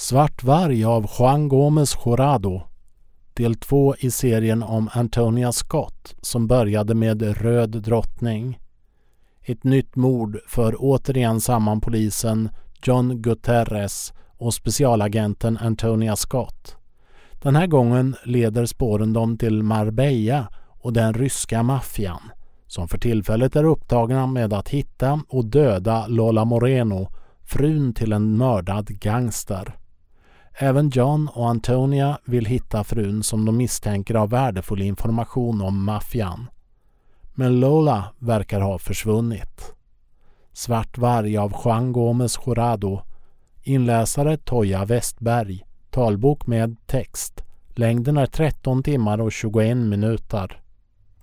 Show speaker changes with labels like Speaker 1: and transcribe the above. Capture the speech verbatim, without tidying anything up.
Speaker 1: Svart varg av Juan Gómez Jurado, del två i serien om Antonia Scott som började med Röd drottning. Ett nytt mord för återigen samman polisen John Gutierrez och specialagenten Antonia Scott. Den här gången leder spåren dem till Marbella och den ryska maffian som för tillfället är upptagna med att hitta och döda Lola Moreno, frun till en mördad gangster. Även John och Antonia vill hitta frun som de misstänker av värdefull information om maffian. Men Lola verkar ha försvunnit. Svart varg av Juan Gómez Jurado. Inläsare Toja Westberg. Talbok med text. Längden är tretton timmar och tjugoen minuter.